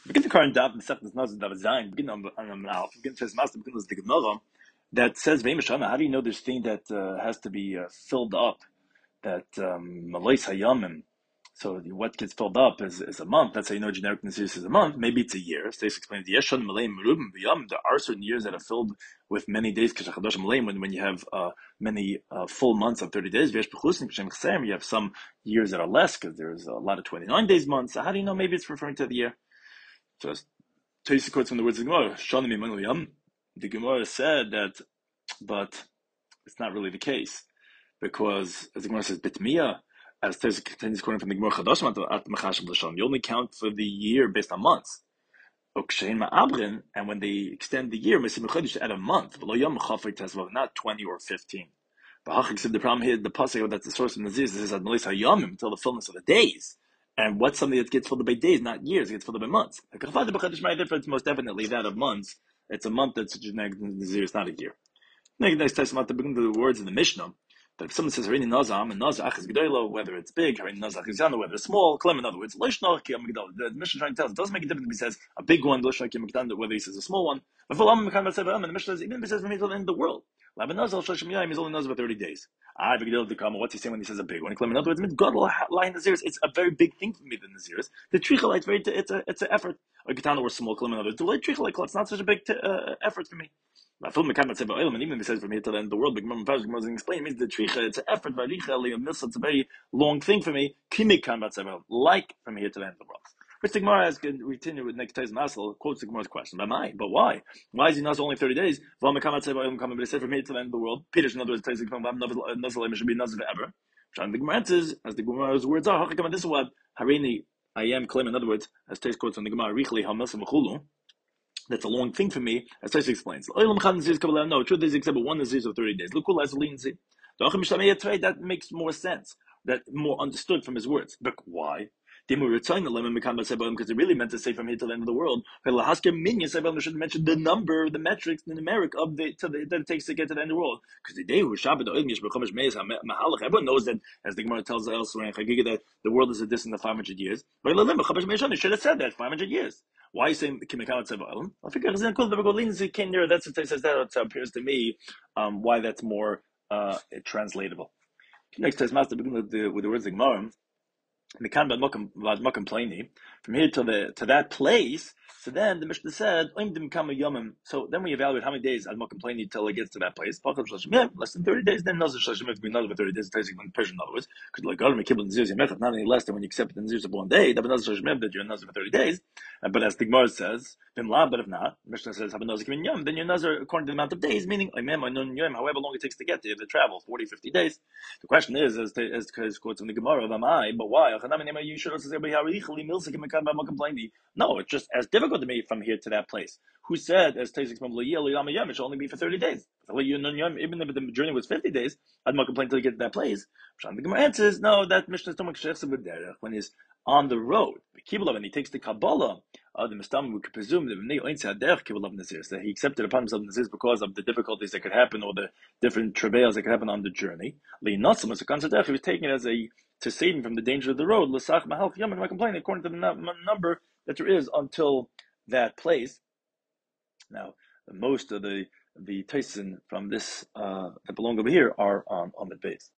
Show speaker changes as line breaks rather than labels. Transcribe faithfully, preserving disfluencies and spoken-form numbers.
Begin the current daf, the second Nazir Dav Zayin, begin on on Alf, begin to his master, begin with the Gemara that says, "Ve'imashana." How do you know this thing that uh, has to be uh, filled up? That um, Malais Hayamim. So the, what gets filled up is, is a month. That's how you know generic Naziris is a month. Maybe it's a year. So this explains the Yeshan Malay Merubim V'Yam. There are certain years that are filled with many days. K'Shachadosh Malay, when when you have uh, many uh, full months of thirty days. V'Yesh B'Chusim K'Shem Chesem. You have some years that are less because there's a lot of twenty-nine days months. So how do you know? Maybe it's referring to the year. So Taisi quotes from the words of the Gemara. Shanim Imanu Yam. The Gemara said that, but it's not really the case because, as the Gemara says, Bitmiya, as Taisi continues quoting from the Gemara Chadashim at Mechashem L'Shon, you only count for the year based on months. Ukshein Ma'abrin, and when they extend the year, Mesim Chodesh at a month, V'lo Yom Chafei Tezvav, not twenty or fifteen. But the problem here, the pasuk that's the source of Nazir, is it says Admolis Hayomim until the fullness of the days. And what's something that gets filled up by days, not years, it gets filled up by months. It's most definitely that of months. It's a month that's generic Nazir, it's not a year. Next time, to begin the words in the Mishnah, that if someone says Harini Nazam and Nazach is G'daylo, whether it's big, Harini Nazach is Yana, whether it's small, Klem, in other words, Lishna Ki Amigdal. The Mishnah trying to tell us it doesn't make a difference if he says a big one, Lishna Ki Amigdal, whether he says a small one. But for and the Mishnah says even if he says from here to the end of the world, Laban Nazal Shashim Yaim is only Nazar for thirty days. I Vigdal Dekama, what's he saying when he says a big one? Klem, in other words, God will lie in the Naziris. It's a very big thing for me, the Naziris. The Trichel, it's very, it's a, it's an effort. Or Gitana or small, Klem, in other words, the light Trichel, it's not such a big t- uh, effort for me. And even if he says from here to the end of the world, but Gemara doesn't explain. It means the tricha, it's an effort. It's a very long thing for me. Like from here to the end of the world. Which the Gemara has we continue with next Taiz Masel quotes the Gemara's question. But why? But why? Why is he not only thirty days? But he said from here to the end of the world. Peter, in other words, Taiz should be Nazir forever. And the Gemara says, as the Gemara's words are, this is what Harini I am claiming. In other words, as Taiz quotes on the Gemara, Richli Hamas Mechulu. That's a long thing for me, as Taisa explains. No, truth is except one Nazir of thirty days. Look, that makes more sense. That more understood from his words. But why? Because it really meant to say from here to the end of the world. Should mention the number, the metrics, the numeric of the, to the that it takes to get to the end of the world. Because the day who Shabbat everyone knows that, as the Gemara tells us elsewhere in Chagiga, that the world is a distance of five hundred years. It should have said that five hundred years. Why are you saying Kimikalat Sevalim? I figure the Begolins came near. That's what it says. That appears to me um, why that's more uh, translatable. Next, as Master begin with the with the words Gemara. From here to the to that place, so then the Mishnah said, so then we evaluate how many days Ad Mokum Plani till it gets to that place. Yeah, less than thirty days, then Nazir Shlashim have to be another thirty days, in Persian, in other words, because like God Mekibel Nazir Yemechat, not any less than when you accept the Nazir of one day, that Nazir Shlashim that you're Nazir for thirty days. Uh, but as the Gemara says, but if not, Mishnah says, have a Nazir Yom, then you're Nazir according to the amount of days, meaning however long it takes to get there, the travel, forty, fifty days. The question is, as as quotes from the Gemara, am I, but why? You should also say, no, it's just as difficult to me from here to that place. Who said, as Tazik from it should only be for thirty days? Even if the journey was fifty days, I'd not complain until you get to that place. The Gemara answers, no, that Mishnah is too much when he's on the road. And he takes the Kabbalah. Uh, the Mistam, we could presume that he accepted upon himself Nazir because of the difficulties that could happen or the different travails that could happen on the journey. He was taking it as a to save him from the danger of the road. My complaint according to the number that there is until that place. Now, most of the the Tyson from this uh, that belong over here are on on the base.